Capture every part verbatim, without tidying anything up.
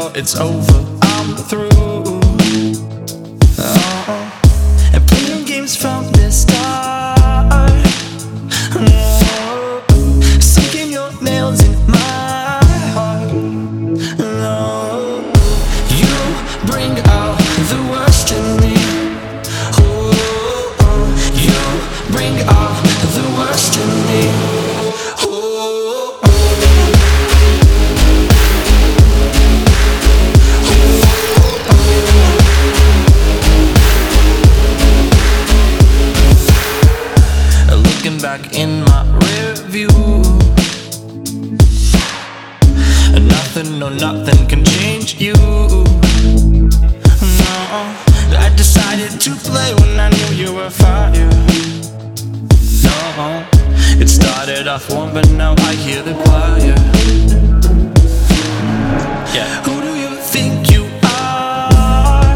thought it's over, I'm through. Oh, and playing games from the start. Oh, sinking your nails in my heart. No, you bring out the worst in me. Oh, oh, you bring out the worst in me. Oh, oh. Looking back in my rear view, nothing, no nothing can change you. No, I decided to play when I knew you were fire. No, it started off warm, but now I hear the choir. Yeah. Who do you think you are?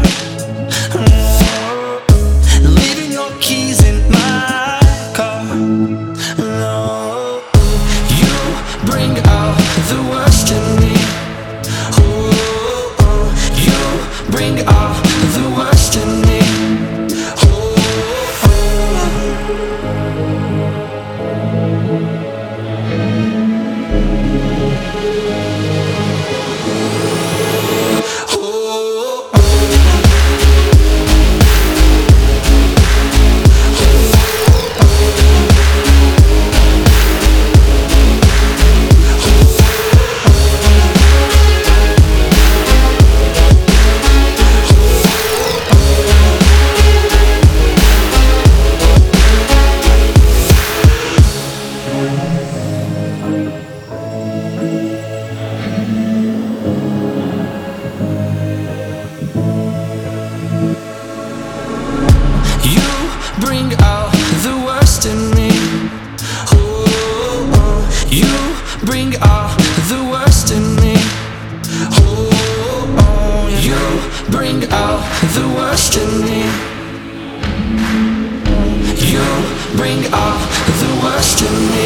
Oh, leaving your keys in my car. No, you bring out the worst in me. Oh, oh, you bring out the worst in me. Oh, bring out the worst in me. Oh, oh, you bring out the worst in me. Oh, oh, you bring out the worst in me. You bring out the worst in me.